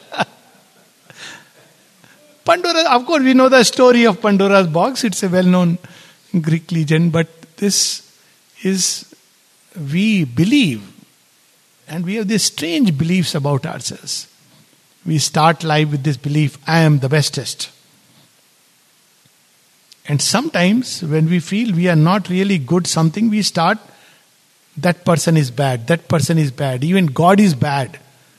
Pandora, of course, we know the story of Pandora's box. It's a well-known Greek legend. But this is, we believe, and we have these strange beliefs about ourselves. We start life with this belief, I am the bestest. And sometimes when we feel we are not really good something, we start, that person is bad, that person is bad, even God is bad.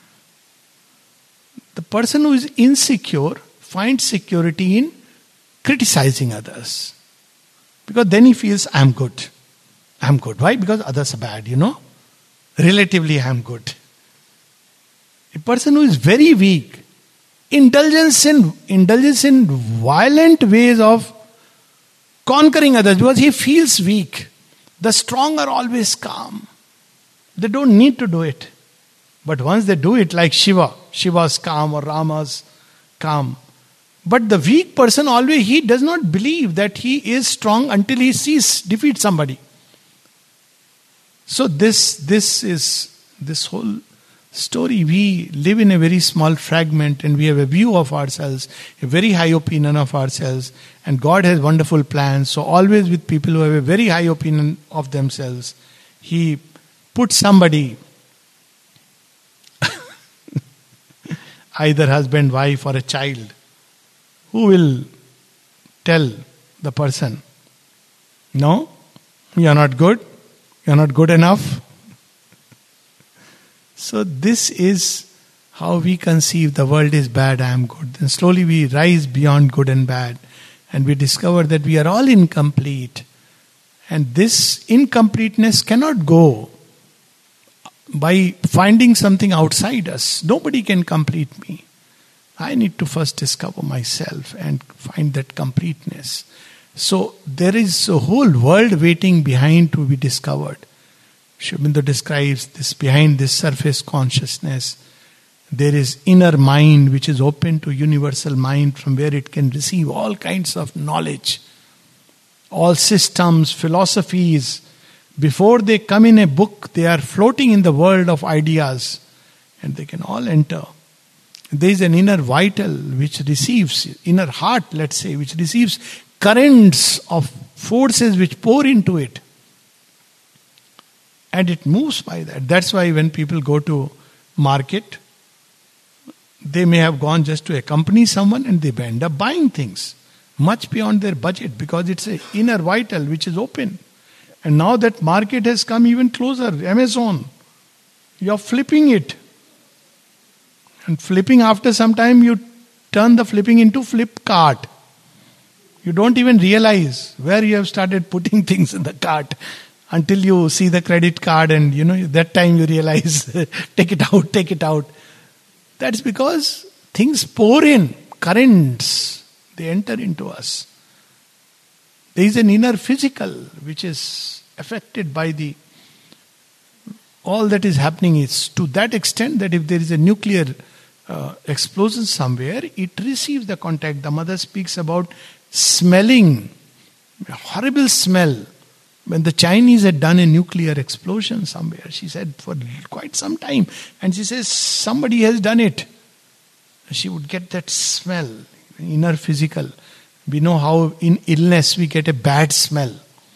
The person who is insecure finds security in criticizing others. Because then he feels, I am good. I am good. Why? Because others are bad, you know. Relatively I am good. A person who is very weak, indulgence in, indulgence in violent ways of conquering others because he feels weak. The strong are always calm. They don't need to do it. But once they do it, like Shiva, Shiva's calm or Rama's calm. But the weak person always, he does not believe that he is strong until he sees, defeats somebody. So this, this is, this whole story, we live in a very small fragment and we have a view of ourselves, a very high opinion of ourselves, And God has wonderful plans. So always with people who have a very high opinion of themselves, He puts somebody, either husband, wife, or a child, who will tell the person, no, you are not good, you are not good enough. So this is how we conceive the world is bad, I am good. Then slowly we rise beyond good and bad, and we discover that we are all incomplete. And this incompleteness cannot go by finding something outside us. Nobody can complete me. I need to first discover myself and find that completeness. So there is a whole world waiting behind to be discovered. Sri Aurobindo describes this: behind this surface consciousness, there is inner mind which is open to universal mind, from where it can receive all kinds of knowledge. All systems, philosophies, before they come in a book, they are floating in the world of ideas, and they can all enter. There is an inner vital which receives, inner heart, let's say, which receives currents of forces which pour into it. And it moves by that. That's why when people go to market, they may have gone just to accompany someone, and they end up buying things much beyond their budget, because it's an inner vital which is open. And now that market has come even closer, Amazon, you're flipping it. And flipping, after some time, you turn the flipping into flip cart. You don't even realize where you have started putting things in the cart until you see the credit card, and you know, that time you realize, take it out, take it out. That's because things pour in, currents, they enter into us. There is an inner physical which is affected by the all that is happening. Is to that extent that if there is a nuclear uh, explosion somewhere, it receives the contact. The mother speaks about smelling, a horrible smell. When the Chinese had done a nuclear explosion somewhere, she said, for quite some time, and she says, somebody has done it. She would get that smell, inner physical. We know how in illness we get a bad smell.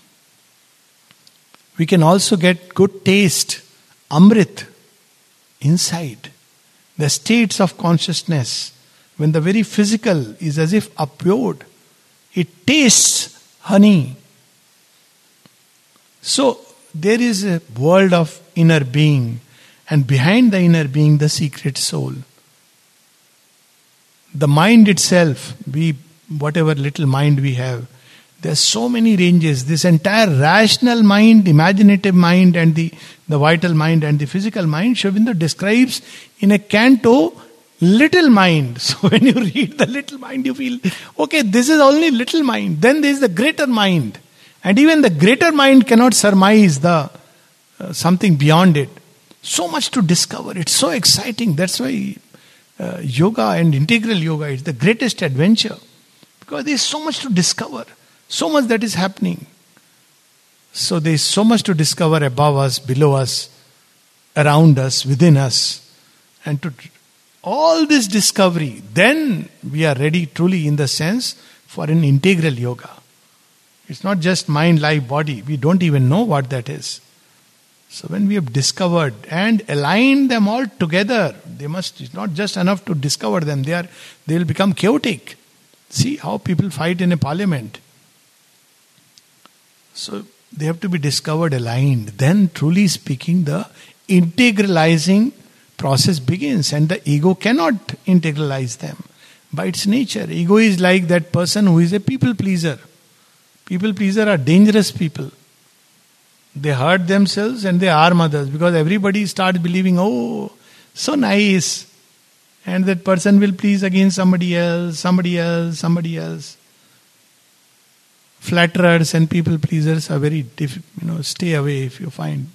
We can also get good taste, amrit, inside. The states of consciousness, when the very physical is as if upward, it tastes honey. So there is a world of inner being, and behind the inner being, the secret soul. The mind itself, we, whatever little mind we have, there's so many ranges. This entire rational mind, imaginative mind, and the, the vital mind and the physical mind, Sri Aurobindo describes in a canto, little mind. So when you read the little mind, you feel, okay, this is only little mind. Then there is the greater mind. And even the greater mind cannot surmise the uh, something beyond it. So much to discover. It's so exciting. That's why uh, yoga and integral yoga is the greatest adventure. Because there is so much to discover. So much that is happening. So there is so much to discover above us, below us, around us, within us. And to all this discovery, then we are ready truly in the sense for an integral yoga. It's not just mind, life, body. We don't even know what that is. So when we have discovered and aligned them all together, they must, it's not just enough to discover them. They are, they will become chaotic. See how people fight in a parliament. So they have to be discovered, aligned. Then truly speaking, the integralizing process begins, and the ego cannot integralize them. By its nature, ego is like that person who is a people pleaser. People pleaser are dangerous people. They hurt themselves and they harm others, because everybody starts believing, oh, so nice. And that person will please again somebody else, somebody else, somebody else. Flatterers and people pleasers are very diff, you know, stay away if you find.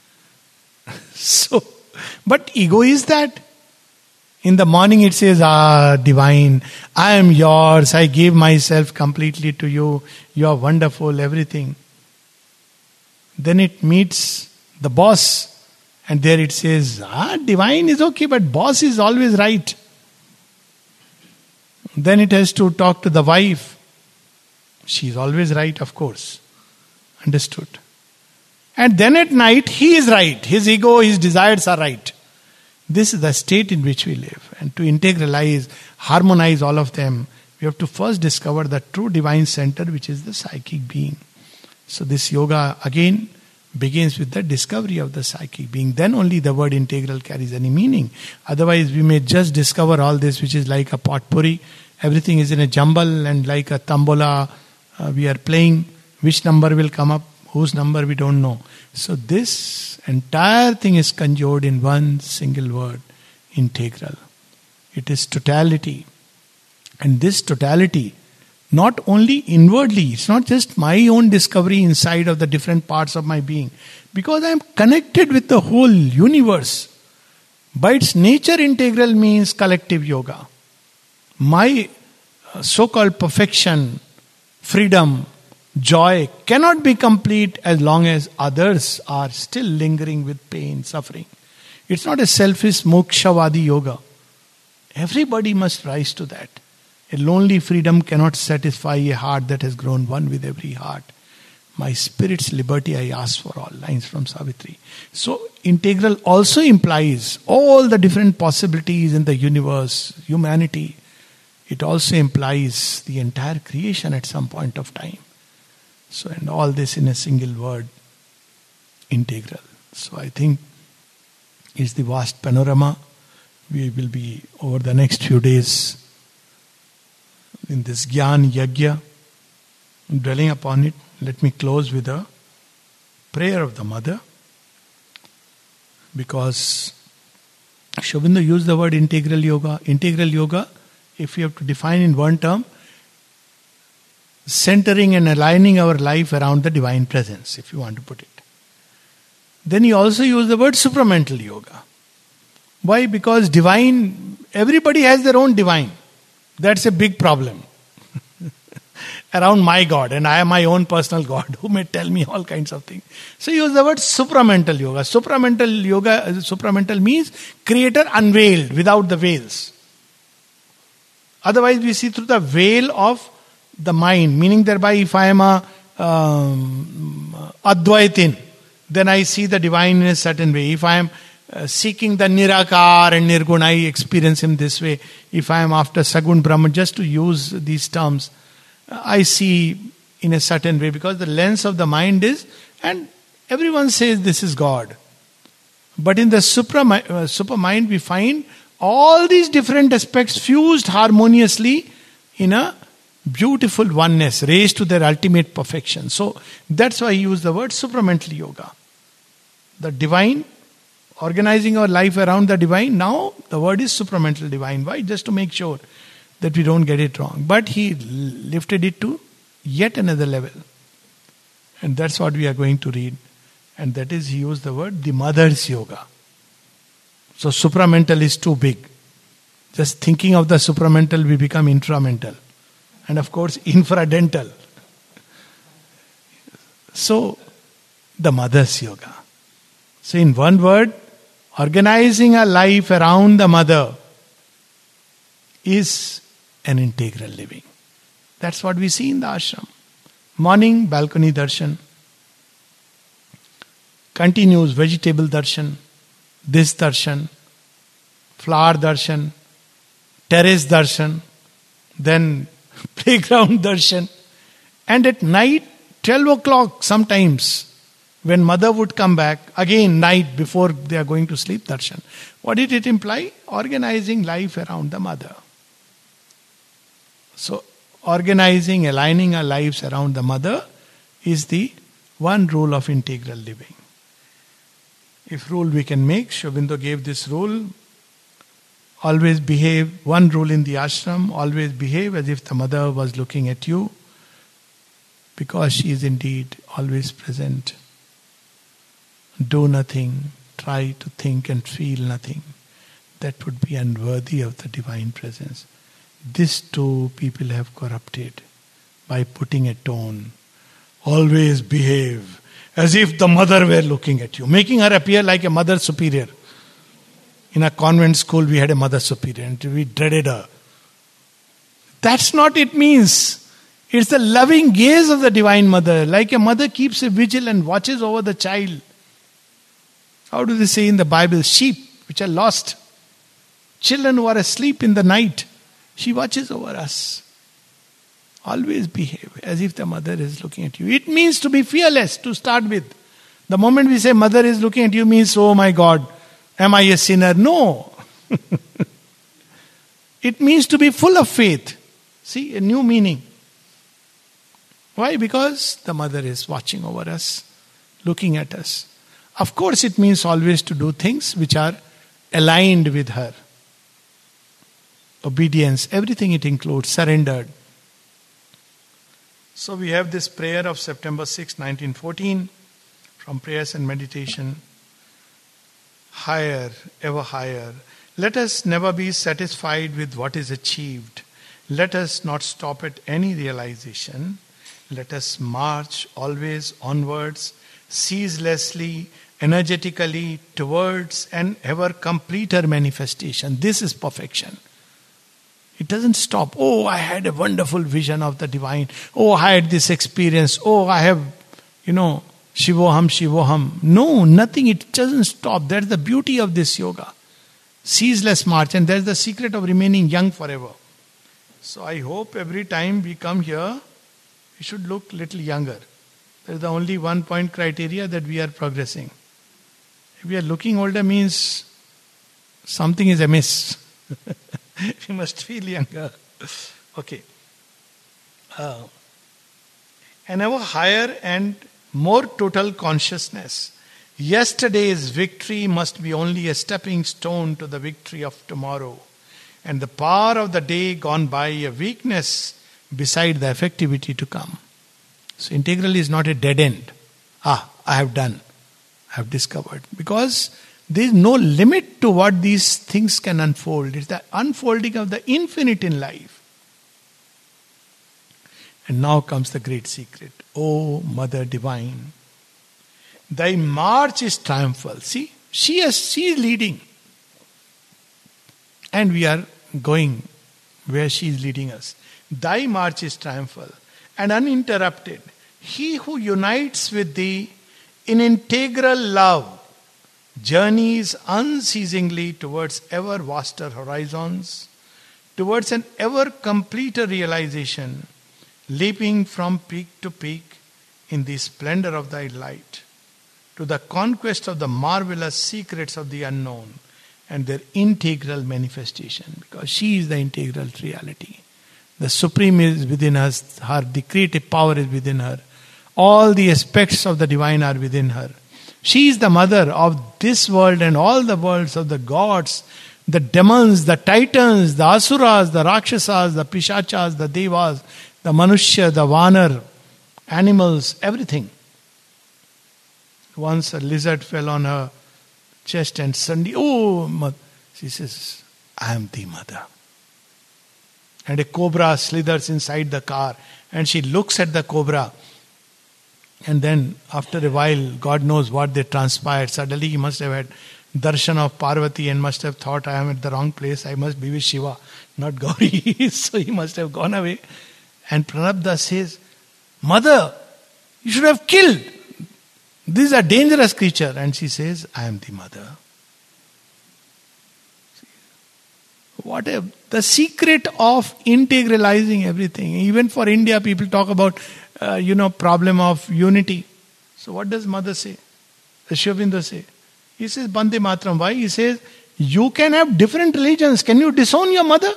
So, but ego is that. In the morning it says, ah, divine, I am yours, I gave myself completely to you, you are wonderful, everything. Then it meets the boss, and there it says, ah, divine is okay, but boss is always right. Then it has to talk to the wife. She is always right, of course. Understood. And then at night, he is right. His ego, his desires are right. This is the state in which we live. And to integralize, harmonize all of them, we have to first discover the true divine center, which is the psychic being. So this yoga again begins with the discovery of the psychic being. Then only the word integral carries any meaning. Otherwise, we may just discover all this, which is like a potpourri. Everything is in a jumble, and like a tambola, uh, we are playing. Which number will come up? Whose number we don't know. So this entire thing is conjured in one single word, integral. It is totality. And this totality, not only inwardly, it's not just my own discovery inside of the different parts of my being. Because I am connected with the whole universe. By its nature, integral means collective yoga. My so-called perfection, freedom, joy cannot be complete as long as others are still lingering with pain, suffering. It's not a selfish mokshawadi yoga. Everybody must rise to that. A lonely freedom cannot satisfy a heart that has grown one with every heart. My spirit's liberty I ask for all. Lines from Savitri. So integral also implies all the different possibilities in the universe, humanity. It also implies the entire creation at some point of time. So, and all this in a single word, integral. So I think it's the vast panorama. We will be over the next few days in this Gyan Yagya, dwelling upon it. Let me close with a prayer of the mother, because Sri Aurobindo used the word integral yoga. Integral yoga, if you have to define in one term, centering and aligning our life around the divine presence, if you want to put it. Then he also used the word supramental yoga. Why? Because divine, everybody has their own divine. That's a big problem. Around my God, and I am my own personal God who may tell me all kinds of things. So he used the word supramental yoga. Supramental yoga, supramental means creator unveiled, without the veils. Otherwise we see through the veil of the mind, meaning thereby if I am a um, Advaitin, then I see the divine in a certain way. If I am uh, seeking the Nirakar and Nirgun, I experience him this way. If I am after Sagun Brahman, just to use these terms, uh, I see in a certain way, because the lens of the mind is, and everyone says this is God. But in the supra, uh, super mind we find all these different aspects fused harmoniously in a beautiful oneness, raised to their ultimate perfection. So that's why I use the word supramental yoga. The divine, organizing our life around the divine. Now the word is supramental divine. Why? Just to make sure that we don't get it wrong. But he lifted it to yet another level. And that's what we are going to read. And that is, he used the word the mother's yoga. So supramental is too big. Just thinking of the supramental, we become intramental. And of course, infradental. So, the mother's yoga. So, in one word, organizing a life around the mother is an integral living. That's what we see in the ashram. Morning, balcony darshan. Continues vegetable darshan, this darshan, flower darshan, terrace darshan, then playground darshan. And at night, twelve o'clock sometimes, when mother would come back, again night before they are going to sleep, darshan. What did it imply? Organizing life around the mother. So, organizing, aligning our lives around the mother is the one rule of integral living. If rule we can make, Sri Aurobindo gave this rule. Always behave, one rule in the ashram, always behave as if the mother was looking at you, because she is indeed always present. Do nothing, try to think and feel nothing. That would be unworthy of the divine presence. This too people have corrupted by putting a tone. Always behave as if the mother were looking at you, making her appear like a mother superior. In a convent school, we had a mother superior and we dreaded her. That's not it means. It's the loving gaze of the Divine Mother. Like a mother keeps a vigil and watches over the child. How do they say in the Bible? Sheep which are lost. Children who are asleep in the night. She watches over us. Always behave as if the mother is looking at you. It means to be fearless to start with. The moment we say mother is looking at you means, oh my God, am I a sinner? No. It means to be full of faith. See, a new meaning. Why? Because the mother is watching over us, looking at us. Of course, it means always to do things which are aligned with her. Obedience, everything it includes, surrendered. So we have this prayer of September sixth, nineteen fourteen, from Prayers and Meditation. Higher, ever higher. Let us never be satisfied with what is achieved. Let us not stop at any realization. Let us march always onwards, ceaselessly, energetically towards an ever completer manifestation. This is perfection. It doesn't stop. Oh, I had a wonderful vision of the divine. Oh, I had this experience. Oh, I have, you know, Shivoham, Shivoham. No, nothing. It doesn't stop. That's the beauty of this yoga. Ceaseless march. And that's the secret of remaining young forever. So I hope every time we come here, we should look little younger. That is the only one point criteria that we are progressing. If we are looking older means something is amiss. We must feel younger. Okay. Uh, an ever higher and more total consciousness. Yesterday's victory must be only a stepping stone to the victory of tomorrow. And the power of the day gone by a weakness beside the effectivity to come. So integral is not a dead end. Ah, I have done. I have discovered. Because there is no limit to what these things can unfold. It's the unfolding of the infinite in life. And now comes the great secret. O Mother Divine, thy march is triumphal. See, she is, she is leading. And we are going where she is leading us. Thy march is triumphal and uninterrupted. He who unites with thee in integral love journeys unceasingly towards ever vaster horizons, towards an ever completer realization, leaping from peak to peak in the splendor of thy light, to the conquest of the marvelous secrets of the unknown and their integral manifestation, because she is the integral reality. The Supreme is within us, her the creative power is within her. All the aspects of the divine are within her. She is the mother of this world and all the worlds of the gods, the demons, the titans, the asuras, the rakshasas, the pishachas, the devas, the manushya, the vanar, animals, everything. Once a lizard fell on her chest and suddenly, oh, she says, I am the mother. And a cobra slithers inside the car and she looks at the cobra. And then after a while, God knows what they transpired. Suddenly he must have had darshan of Parvati and must have thought, I am at the wrong place. I must be with Shiva, not Gauri. So he must have gone away. And Pranabdha says, Mother, you should have killed. This is a dangerous creature. And she says, I am the mother. What a, the secret of integralizing everything. Even for India, people talk about, uh, you know, problem of unity. So what does mother say? The Sri Aurobindo say? He says, Bande Matram. Why? He says, you can have different religions. Can you disown your mother?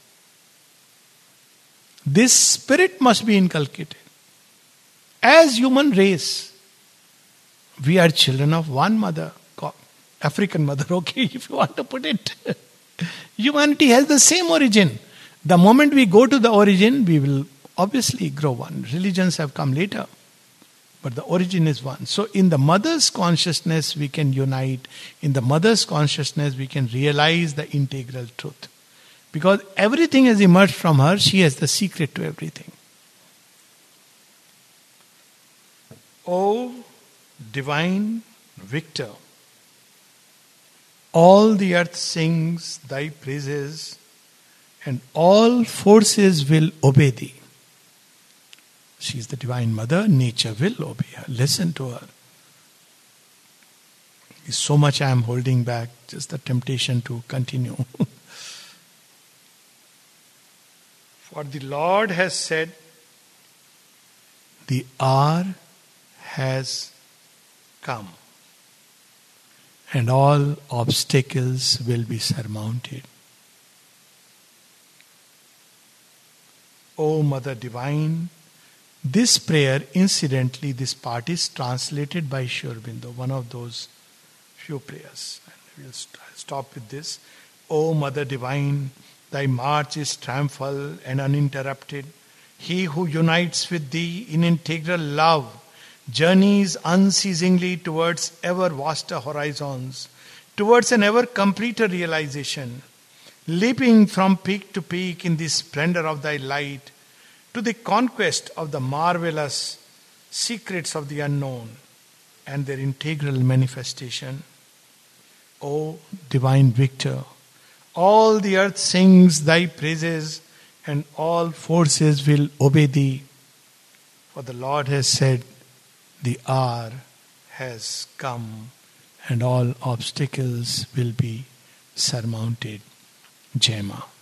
This spirit must be inculcated. As human race, we are children of one mother. African mother, okay, if you want to put it. Humanity has the same origin. The moment we go to the origin, we will obviously grow one. Religions have come later. But the origin is one. So in the mother's consciousness, we can unite. In the mother's consciousness, we can realize the integral truth. Because everything has emerged from her, she has the secret to everything. O divine victor, all the earth sings thy praises, and all forces will obey thee. She is the Divine Mother, nature will obey her. Listen to her. There's so much I am holding back, just the temptation to continue. For the Lord has said, the hour has come, and all obstacles will be surmounted. O Mother Divine, this prayer, incidentally, this part is translated by Sri Aurobindo, one of those few prayers. And we'll st- stop with this. O Mother Divine, thy march is triumphal and uninterrupted. He who unites with thee in integral love journeys unceasingly towards ever vaster horizons, towards an ever completer realization, leaping from peak to peak in the splendor of thy light, to the conquest of the marvelous secrets of the unknown and their integral manifestation. O Divine Victor, all the earth sings thy praises, and all forces will obey thee. For the Lord has said, the hour has come, and all obstacles will be surmounted. Jai Ma.